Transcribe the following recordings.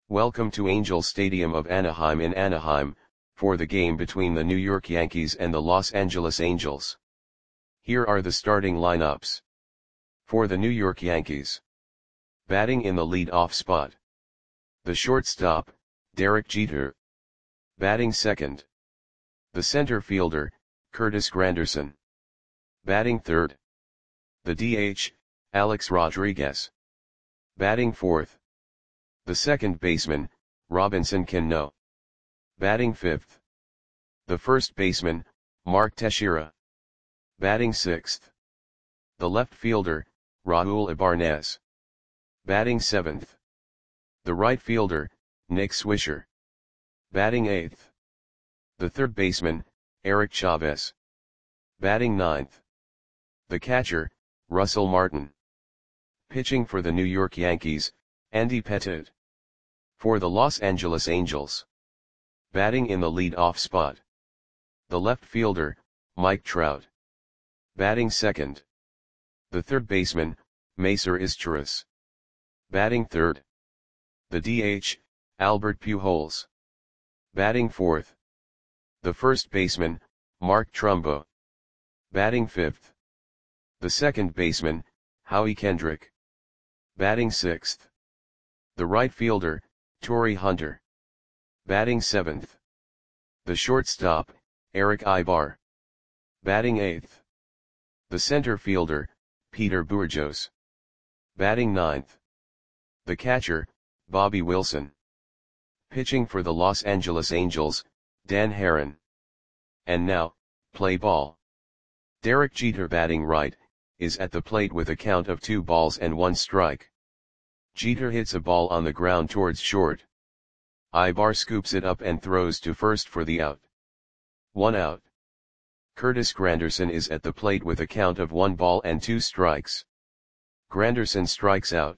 Welcome to Angel Stadium of Anaheim in Anaheim, for the game between the New York Yankees and the Los Angeles Angels. Here are the starting lineups. For the New York Yankees. Batting in the lead-off spot. The shortstop, Derek Jeter. Batting second. The center fielder, Curtis Granderson. Batting third. The DH, Alex Rodriguez. Batting fourth. The second baseman, Robinson Cano. Batting fifth. The first baseman, Mark Teixeira. Batting sixth. The left fielder, Raul Ibanez. Batting seventh. The right fielder, Nick Swisher. Batting eighth. The third baseman, Eric Chavez. Batting ninth. The catcher, Russell Martin. Pitching for the New York Yankees, Andy Pettitte. For the Los Angeles Angels. Batting in the lead-off spot. The left fielder, Mike Trout. Batting second. The third baseman, Macer Izturis. Batting third. The DH, Albert Pujols. Batting fourth. The first baseman, Mark Trumbo. Batting fifth. The second baseman, Howie Kendrick. Batting sixth. The right fielder, Torii Hunter. Batting seventh. The shortstop, Eric Aybar. Batting eighth. The center fielder, Peter Bourjos. Batting ninth. The catcher, Bobby Wilson. Pitching for the Los Angeles Angels, Dan Haren. And now, play ball. Derek Jeter batting right, is at the plate with a count of 2 balls and 1 strike. Jeter hits a ball on the ground towards short. Aybar scoops it up and throws to first for the out. 1 out. Curtis Granderson is at the plate with a count of 1 ball and 2 strikes. Granderson strikes out.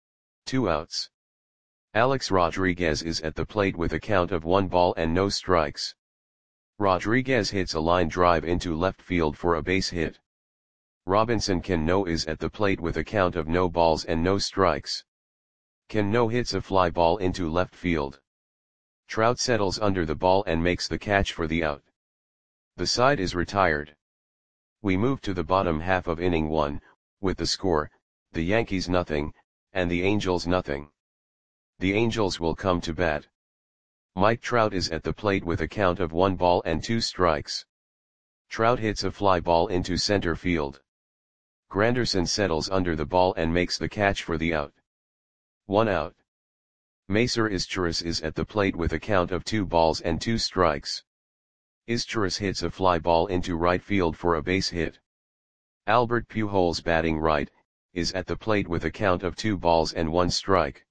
2 outs. Alex Rodriguez is at the plate with a count of 1 ball and no strikes. Rodriguez hits a line drive into left field for a base hit. Robinson Cano is at the plate with a count of no balls and no strikes. Cano hits a fly ball into left field. Trout settles under the ball and makes the catch for the out. The side is retired. We move to the bottom half of inning 1, with the score, the Yankees nothing, and the Angels nothing. The Angels will come to bat. Mike Trout is at the plate with a count of 1 ball and 2 strikes. Trout hits a fly ball into center field. Granderson settles under the ball and makes the catch for the out. 1 out. Macer Izturis is at the plate with a count of 2 balls and 2 strikes. Izturis hits a fly ball into right field for a base hit. Albert Pujols batting right, is at the plate with a count of 2 balls and 1 strike.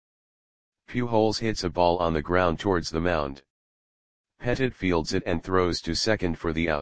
Pujols hits a ball on the ground towards the mound. Pettitte fields it and throws to second for the out.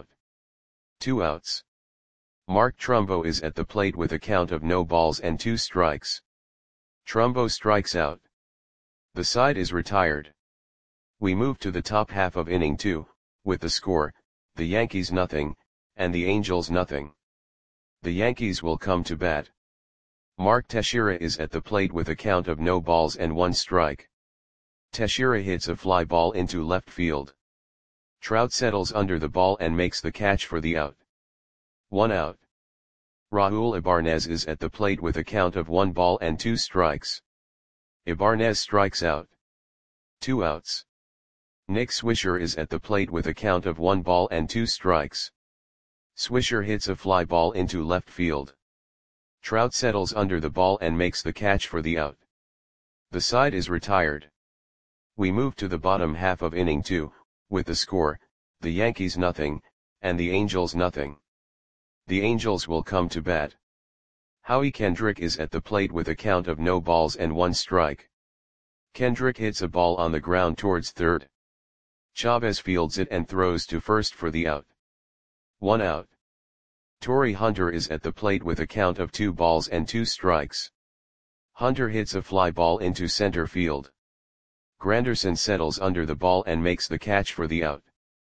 2 outs. Mark Trumbo is at the plate with a count of no balls and 2 strikes. Trumbo strikes out. The side is retired. We move to the top half of inning 2, with the score, the Yankees nothing, and the Angels nothing. The Yankees will come to bat. Mark Teixeira is at the plate with a count of no balls and 1 strike. Teixeira hits a fly ball into left field. Trout settles under the ball and makes the catch for the out. 1 out. Raul Ibanez is at the plate with a count of 1 ball and 2 strikes. Ibanez strikes out. 2 outs. Nick Swisher is at the plate with a count of 1 ball and 2 strikes. Swisher hits a fly ball into left field. Trout settles under the ball and makes the catch for the out. The side is retired. We move to the bottom half of inning 2, with the score, the Yankees nothing, and the Angels nothing. The Angels will come to bat. Howie Kendrick is at the plate with a count of no balls and 1 strike. Kendrick hits a ball on the ground towards third. Chavez fields it and throws to first for the out. 1 out. Torii Hunter is at the plate with a count of 2 balls and 2 strikes. Hunter hits a fly ball into center field. Granderson settles under the ball and makes the catch for the out.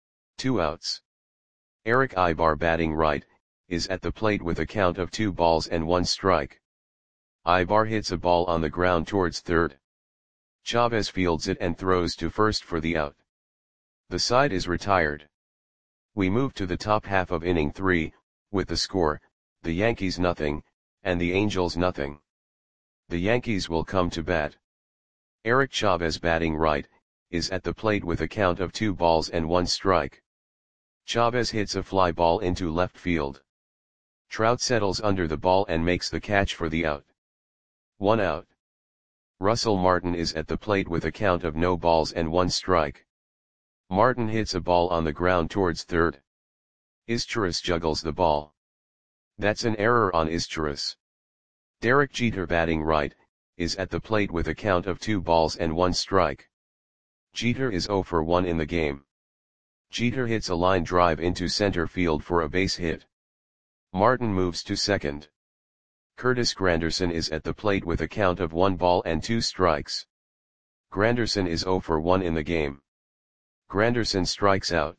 2 outs. Eric Aybar batting right, is at the plate with a count of 2 balls and 1 strike. Aybar hits a ball on the ground towards third. Chavez fields it and throws to first for the out. The side is retired. We move to the top half of inning 3, with the score, the Yankees nothing, and the Angels nothing. The Yankees will come to bat. Eric Chavez, batting right, is at the plate with a count of 2 balls and 1 strike. Chavez hits a fly ball into left field. Trout settles under the ball and makes the catch for the out. 1 out. Russell Martin is at the plate with a count of no balls and 1 strike. Martin hits a ball on the ground towards third. Izturis juggles the ball. That's an error on Izturis. Derek Jeter, batting right, is at the plate with a count of 2 balls and 1 strike. Jeter is 0 for 1 in the game. Jeter hits a line drive into center field for a base hit. Martin moves to second. Curtis Granderson is at the plate with a count of 1 ball and 2 strikes. Granderson is 0 for 1 in the game. Granderson strikes out.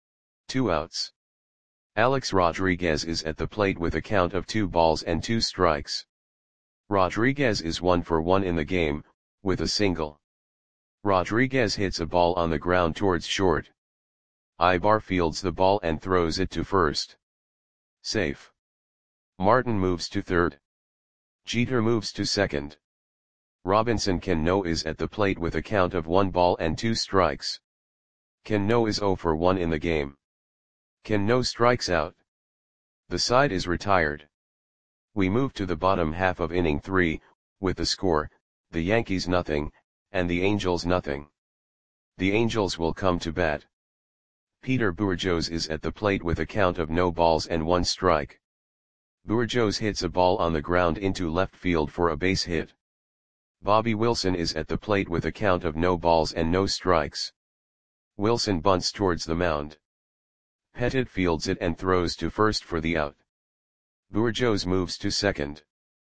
2 outs. Alex Rodriguez is at the plate with a count of 2 balls and 2 strikes. Rodriguez is 1 for 1 in the game, with a single. Rodriguez hits a ball on the ground towards short. Ibar fields the ball and throws it to first. Safe. Martin moves to third. Jeter moves to second. Robinson Cano is at the plate with a count of 1 ball and 2 strikes. Cano is 0 for 1 in the game. Cano strikes out. The side is retired. We move to the bottom half of inning 3, with the score, the Yankees nothing, and the Angels nothing. The Angels will come to bat. Peter Bourjos is at the plate with a count of no balls and 1 strike. Bourjos hits a ball on the ground into left field for a base hit. Bobby Wilson is at the plate with a count of no balls and no strikes. Wilson bunts towards the mound. Pettit fields it and throws to first for the out. Bourjos moves to second.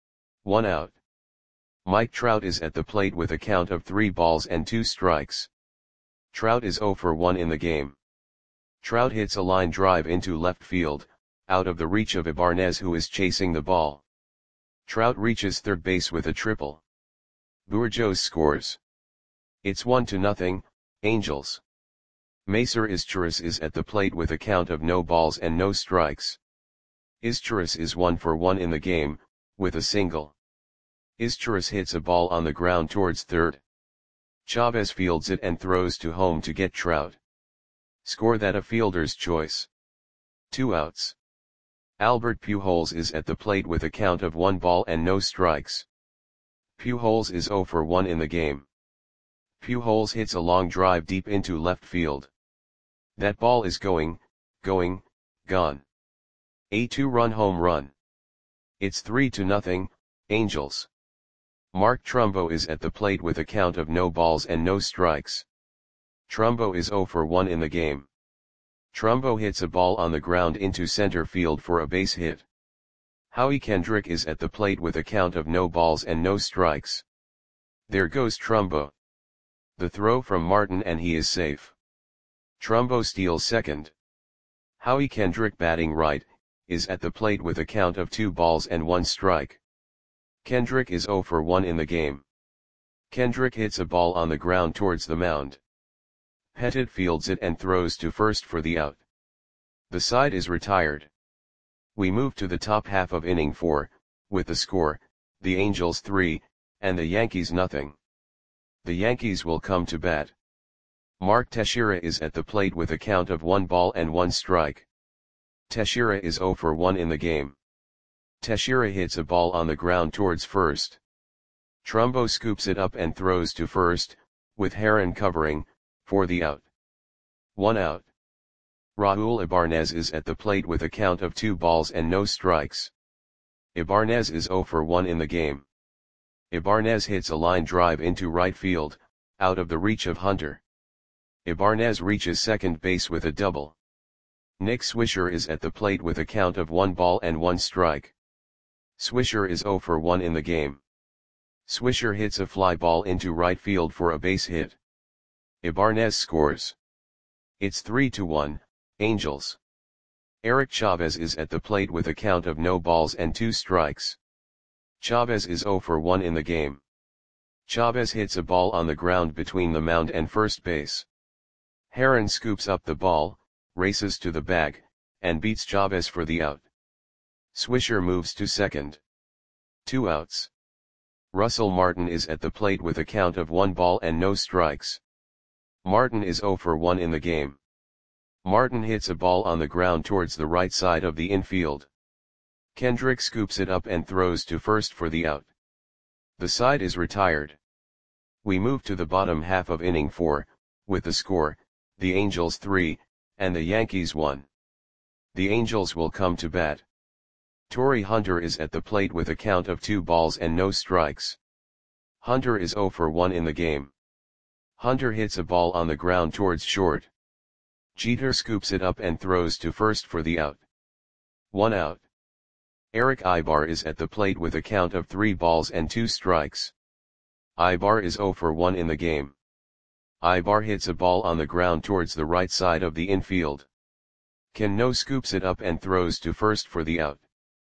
1 out. Mike Trout is at the plate with a count of 3 balls and 2 strikes. Trout is 0 for 1 in the game. Trout hits a line drive into left field, out of the reach of Ibanez, who is chasing the ball. Trout reaches third base with a triple. Bourjos scores. It's 1-0, Angels. Macer Izturis is at the plate with a count of no balls and no strikes. Izturis is 1 for 1 in the game, with a single. Izturis hits a ball on the ground towards third. Chavez fields it and throws to home to get Trout. Score that a fielder's choice. 2 outs. Albert Pujols is at the plate with a count of 1 ball and no strikes. Pujols is 0 for 1 in the game. Pujols hits a long drive deep into left field. That ball is gone. A 2-run home run. It's 3-0, Angels. Mark Trumbo is at the plate with a count of no balls and no strikes. Trumbo is 0 for 1 in the game. Trumbo hits a ball on the ground into center field for a base hit. Howie Kendrick is at the plate with a count of no balls and no strikes. There goes Trumbo. The throw from Martin and he is safe. Trumbo steals second. Howie Kendrick, batting right, is at the plate with a count of 2 balls and 1 strike. Kendrick is 0 for 1 in the game. Kendrick hits a ball on the ground towards the mound. Pettit fields it and throws to first for the out. The side is retired. We move to the top half of inning 4, with the score, the Angels 3, and the Yankees nothing. The Yankees will come to bat. Mark Teixeira is at the plate with a count of 1 ball and 1 strike. Teixeira is 0 for 1 in the game. Teixeira hits a ball on the ground towards first. Trumbo scoops it up and throws to first, with Heron covering, for the out. 1 out. Raul Ibanez is at the plate with a count of 2 balls and no strikes. Ibanez is 0 for 1 in the game. Ibanez hits a line drive into right field, out of the reach of Hunter. Ibanez reaches second base with a double. Nick Swisher is at the plate with a count of 1 ball and 1 strike. Swisher is 0 for 1 in the game. Swisher hits a fly ball into right field for a base hit. Ibanez scores. It's 3-1, Angels. Eric Chavez is at the plate with a count of no balls and 2 strikes. Chavez is 0 for 1 in the game. Chavez hits a ball on the ground between the mound and first base. Heron scoops up the ball, races to the bag, and beats Chavez for the out. Swisher moves to second. 2 outs. Russell Martin is at the plate with a count of 1 ball and no strikes. Martin is 0 for 1 in the game. Martin hits a ball on the ground towards the right side of the infield. Kendrick scoops it up and throws to first for the out. The side is retired. We move to the bottom half of inning 4, with the score, the Angels 3, and the Yankees 1. The Angels will come to bat. Torrey Hunter is at the plate with a count of 2 balls and no strikes. Hunter is 0 for 1 in the game. Hunter hits a ball on the ground towards short. Jeter scoops it up and throws to first for the out. 1 out. Eric Ibar is at the plate with a count of 3 balls and 2 strikes. Ibar is 0 for 1 in the game. Ibar hits a ball on the ground towards the right side of the infield. Cano scoops it up and throws to first for the out.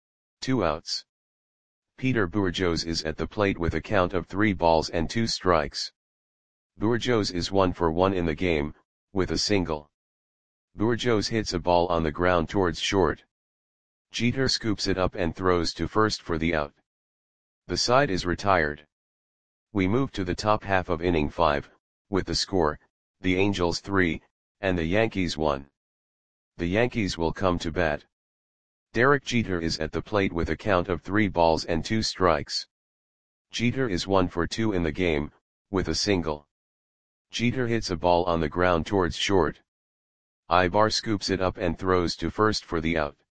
2 outs. Peter Bourjos is at the plate with a count of 3 balls and 2 strikes. Bourjos is 1 for 1 in the game, with a single. Bourjos hits a ball on the ground towards short. Jeter scoops it up and throws to first for the out. The side is retired. We move to the top half of inning 5, with the score, the Angels 3, and the Yankees 1. The Yankees will come to bat. Derek Jeter is at the plate with a count of 3 balls and 2 strikes. Jeter is 1 for 2 in the game, with a single. Jeter hits a ball on the ground towards short. Ibar scoops it up and throws to first for the out.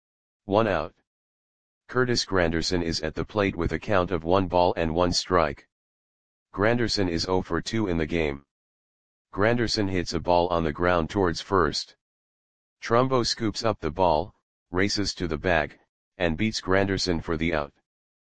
1 out. Curtis Granderson is at the plate with a count of 1 ball and 1 strike. Granderson is 0 for 2 in the game. Granderson hits a ball on the ground towards first. Trumbo scoops up the ball, races to the bag, and beats Granderson for the out.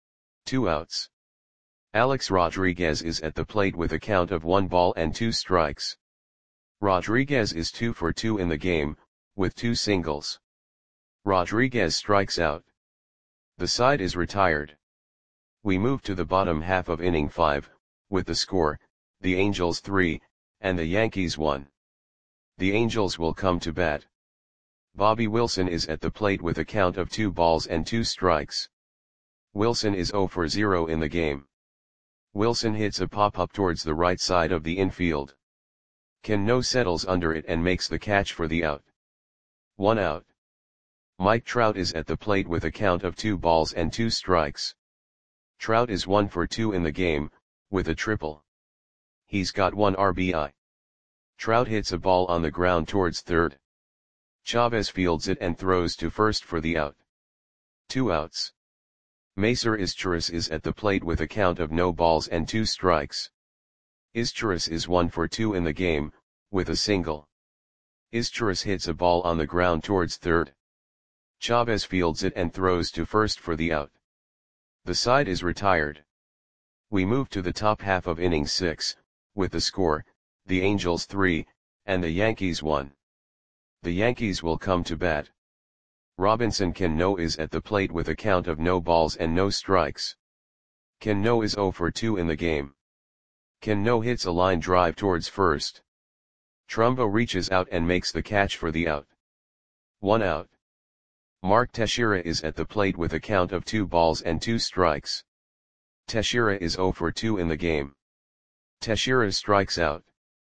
2 outs. Alex Rodriguez is at the plate with a count of 1 ball and 2 strikes. Rodriguez is 2 for 2 in the game, with 2 singles. Rodriguez strikes out. The side is retired. We move to the bottom half of inning 5, with the score, the Angels 3, and the Yankees 1. The Angels will come to bat. Bobby Wilson is at the plate with a count of 2 balls and 2 strikes. Wilson is 0 for 0 in the game. Wilson hits a pop-up towards the right side of the infield. Cano settles under it and makes the catch for the out. 1 out. Mike Trout is at the plate with a count of 2 balls and 2 strikes. Trout is 1 for 2 in the game, with a triple. He's got 1 RBI. Trout hits a ball on the ground towards third. Chavez fields it and throws to first for the out. 2 outs. Macer Izturis is at the plate with a count of no balls and 2 strikes. Izturis is 1 for 2 in the game, with a single. Izturis hits a ball on the ground towards third. Chavez fields it and throws to first for the out. The side is retired. We move to the top half of inning 6, with the score, the Angels 3, and the Yankees 1. The Yankees will come to bat. Robinson Cano is at the plate with a count of no balls and no strikes. Cano is 0 for 2 in the game. Cano hits a line drive towards first. Trumbo reaches out and makes the catch for the out. 1 out. Mark Teixeira is at the plate with a count of 2 balls and 2 strikes. Teixeira is 0 for 2 in the game. Teixeira strikes out.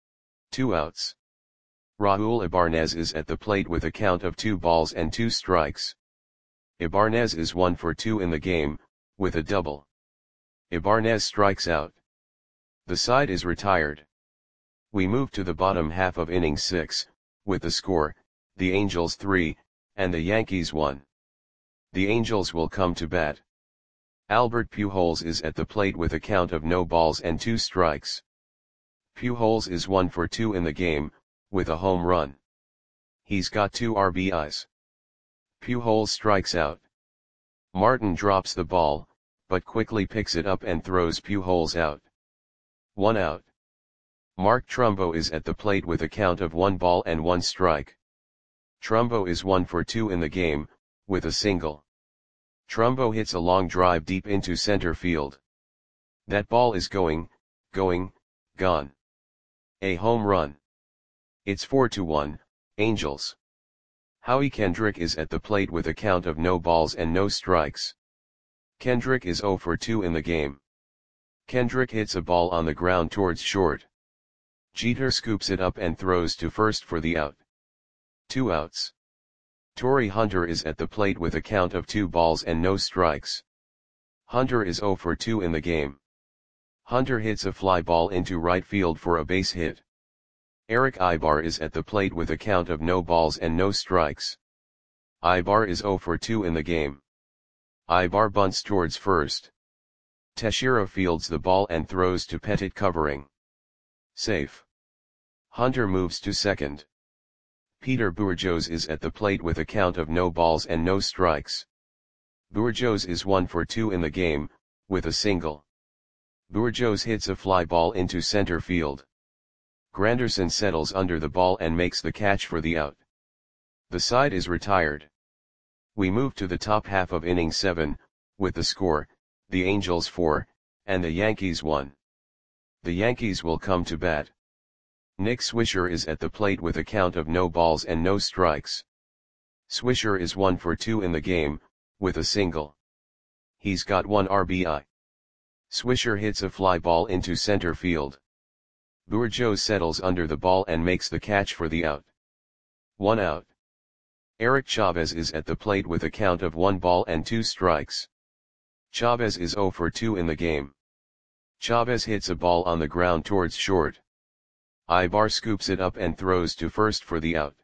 2 outs. Raul Ibanez is at the plate with a count of 2 balls and 2 strikes. Ibanez is 1 for 2 in the game, with a double. Ibanez strikes out. The side is retired. We move to the bottom half of inning 6, with the score, the Angels 3, and the Yankees 1. The Angels will come to bat. Albert Pujols is at the plate with a count of no balls and 2 strikes. Pujols is 1 for 2 in the game, with a home run. He's got 2 RBIs. Pujols strikes out. Martin drops the ball, but quickly picks it up and throws Pujols out. 1 out. Mark Trumbo is at the plate with a count of 1 ball and 1 strike. Trumbo is 1 for 2 in the game, with a single. Trumbo hits a long drive deep into center field. That ball is going, going, gone. A home run. It's 4-1, Angels. Howie Kendrick is at the plate with a count of no balls and no strikes. Kendrick is 0 for 2 in the game. Kendrick hits a ball on the ground towards short. Jeter scoops it up and throws to first for the out. 2 outs. Torii Hunter is at the plate with a count of 2 balls and no strikes. Hunter is 0 for 2 in the game. Hunter hits a fly ball into right field for a base hit. Erick Aybar is at the plate with a count of no balls and no strikes. Aybar is 0 for 2 in the game. Aybar bunts towards first. Teixeira fields the ball and throws to Pettitte covering. Safe. Hunter moves to second. Peter Bourjos is at the plate with a count of no balls and no strikes. Bourjos is 1 for 2 in the game, with a single. Bourjos hits a fly ball into center field. Granderson settles under the ball and makes the catch for the out. The side is retired. We move to the top half of inning 7, with the score, the Angels 4, and the Yankees 1. The Yankees will come to bat. Nick Swisher is at the plate with a count of no balls and no strikes. Swisher is 1 for 2 in the game, with a single. He's got 1 RBI. Swisher hits a fly ball into center field. Bourjos settles under the ball and makes the catch for the out. 1 out. Eric Chavez is at the plate with a count of 1 ball and 2 strikes. Chavez is 0 for 2 in the game. Chavez hits a ball on the ground towards short. Aybar scoops it up and throws to first for the out.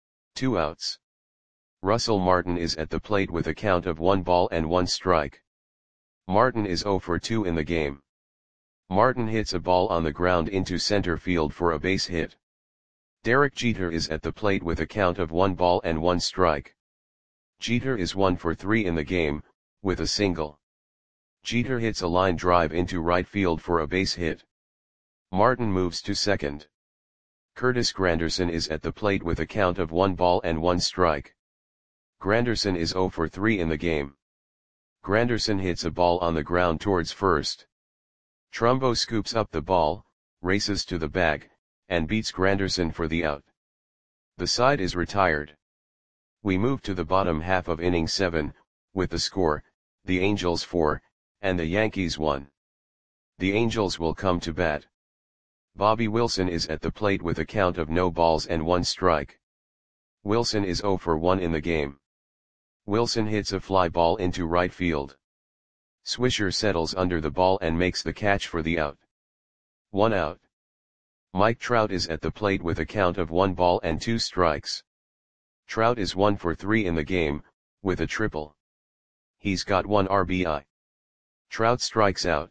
2 outs. Russell Martin is at the plate with a count of 1 ball and 1 strike. Martin is 0 for 2 in the game. Martin hits a ball on the ground into center field for a base hit. Derek Jeter is at the plate with a count of 1 ball and 1 strike. Jeter is 1 for 3 in the game, with a single. Jeter hits a line drive into right field for a base hit. Martin moves to second. Curtis Granderson is at the plate with a count of 1 ball and 1 strike. Granderson is 0 for 3 in the game. Granderson hits a ball on the ground towards first. Trumbo scoops up the ball, races to the bag, and beats Granderson for the out. The side is retired. We move to the bottom half of inning 7, with the score, the Angels 4, and the Yankees 1. The Angels will come to bat. Bobby Wilson is at the plate with a count of no balls and 1 strike. Wilson is 0 for 1 in the game. Wilson hits a fly ball into right field. Swisher settles under the ball and makes the catch for the out. 1 out. Mike Trout is at the plate with a count of 1 ball and 2 strikes. Trout is 1 for 3 in the game, with a triple. He's got 1 RBI. Trout strikes out.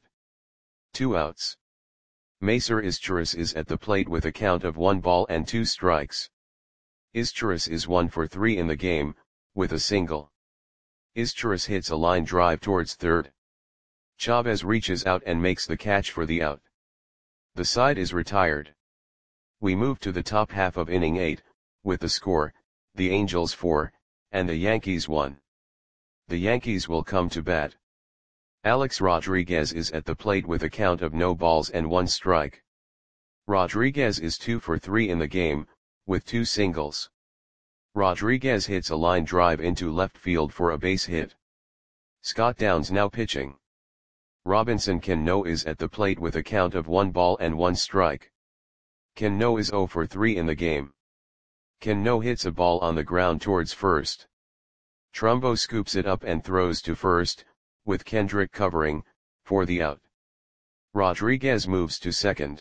2 outs. Macer Izturis is at the plate with a count of 1 ball and 2 strikes. Izturis is 1 for 3 in the game, with a single. Izturis hits a line drive towards third. Chavez reaches out and makes the catch for the out. The side is retired. We move to the top half of inning 8, with the score, the Angels 4, and the Yankees 1. The Yankees will come to bat. Alex Rodriguez is at the plate with a count of no balls and 1 strike. Rodriguez is 2 for 3 in the game, with 2 singles. Rodriguez hits a line drive into left field for a base hit. Scott Downs now pitching. Robinson Cano is at the plate with a count of 1 ball and 1 strike. Cano is 0 for 3 in the game. Cano hits a ball on the ground towards first. Trumbo scoops it up and throws to first, with Kendrick covering, for the out. Rodriguez moves to second.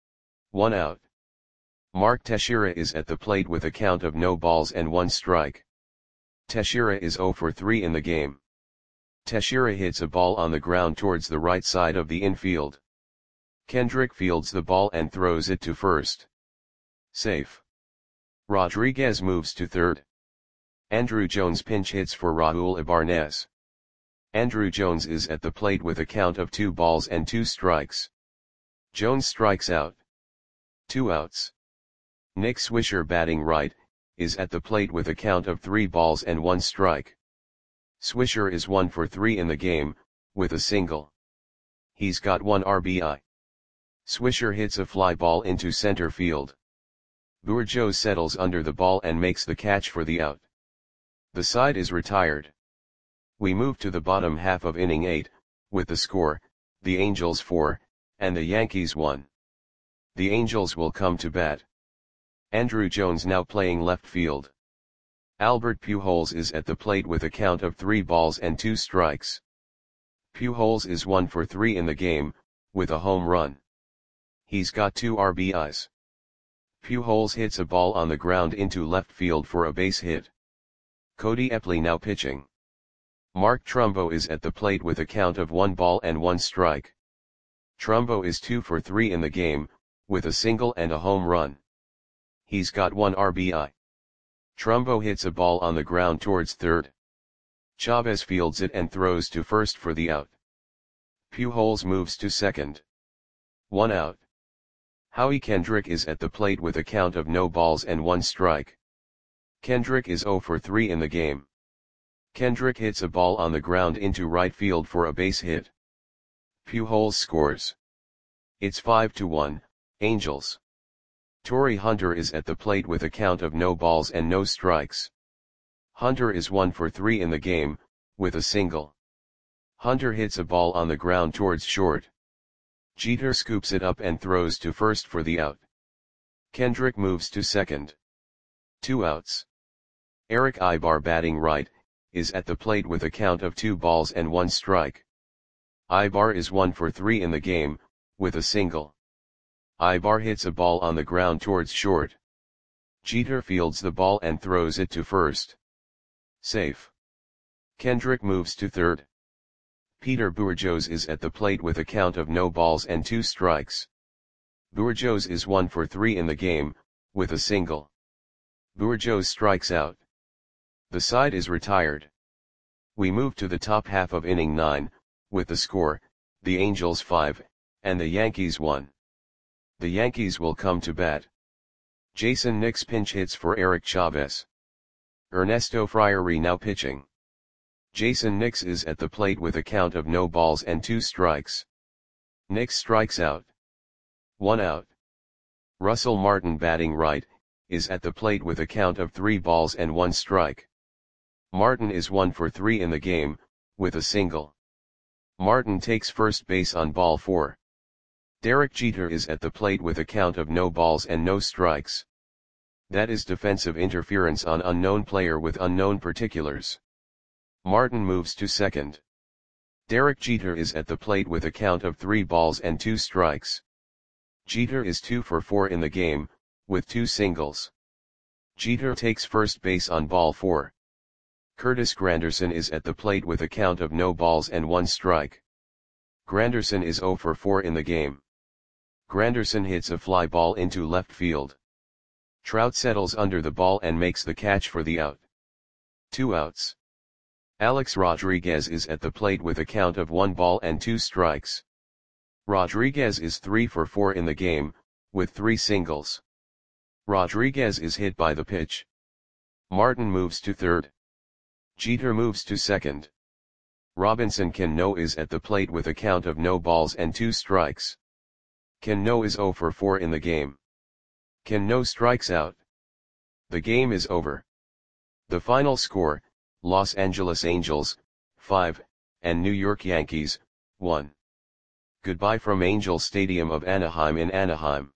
1 out. Mark Teixeira is at the plate with a count of no balls and 1 strike. Teixeira is 0 for 3 in the game. Teixeira hits a ball on the ground towards the right side of the infield. Kendrick fields the ball and throws it to first. Safe. Rodriguez moves to third. Andruw Jones pinch hits for Raul Ibanez. Andruw Jones is at the plate with a count of 2 balls and 2 strikes. Jones strikes out. 2 outs. Nick Swisher batting right, is at the plate with a count of 3 balls and 1 strike. Swisher is 1 for 3 in the game, with a single. He's got 1 RBI. Swisher hits a fly ball into center field. Bourgeau settles under the ball and makes the catch for the out. The side is retired. We move to the bottom half of inning 8, with the score, the Angels 4, and the Yankees 1. The Angels will come to bat. Andruw Jones now playing left field. Albert Pujols is at the plate with a count of 3 balls and 2 strikes. Pujols is 1 for 3 in the game, with a home run. He's got 2 RBIs. Pujols hits a ball on the ground into left field for a base hit. Cody Epley now pitching. Mark Trumbo is at the plate with a count of 1 ball and 1 strike. Trumbo is 2 for 3 in the game, with a single and a home run. He's got 1 RBI. Trumbo hits a ball on the ground towards third. Chavez fields it and throws to first for the out. Pujols moves to second. 1 out. Howie Kendrick is at the plate with a count of no balls and 1 strike. Kendrick is 0 for 3 in the game. Kendrick hits a ball on the ground into right field for a base hit. Pujols scores. It's 5-1, Angels. Torii Hunter is at the plate with a count of no balls and no strikes. Hunter is 1 for 3 in the game, with a single. Hunter hits a ball on the ground towards short. Jeter scoops it up and throws to first for the out. Kendrick moves to second. 2 outs. Erick Aybar batting right, is at the plate with a count of 2 balls and 1 strike. Aybar is 1 for 3 in the game, with a single. Aybar hits a ball on the ground towards short. Jeter fields the ball and throws it to first. Safe. Kendrick moves to third. Peter Bourjos is at the plate with a count of no balls and 2 strikes. Bourjos is 1 for 3 in the game, with a single. Bourjos strikes out. The side is retired. We move to the top half of inning 9, with the score, the Angels 5, and the Yankees 1. The Yankees will come to bat. Jason Nix pinch hits for Eric Chavez. Ernesto Friary now pitching. Jason Nix is at the plate with a count of no balls and 2 strikes. Nix strikes out. 1 out. Russell Martin batting right, is at the plate with a count of 3 balls and 1 strike. Martin is 1 for 3 in the game, with a single. Martin takes first base on ball 4. Derek Jeter is at the plate with a count of no balls and no strikes. That is defensive interference on unknown player with unknown particulars. Martin moves to second. Derek Jeter is at the plate with a count of 3 balls and 2 strikes. Jeter is 2 for 4 in the game, with 2 singles. Jeter takes first base on ball 4. Curtis Granderson is at the plate with a count of no balls and 1 strike. Granderson is 0 for 4 in the game. Granderson hits a fly ball into left field. Trout settles under the ball and makes the catch for the out. 2 outs. Alex Rodriguez is at the plate with a count of 1 ball and 2 strikes. Rodriguez is 3 for 4 in the game, with 3 singles. Rodriguez is hit by the pitch. Martin moves to third. Jeter moves to second. Robinson Cano is at the plate with a count of no balls and 2 strikes. Cano is 0 for 4 in the game. Cano strikes out. The game is over. The final score, Los Angeles Angels, 5, and New York Yankees, 1. Goodbye from Angel Stadium of Anaheim in Anaheim.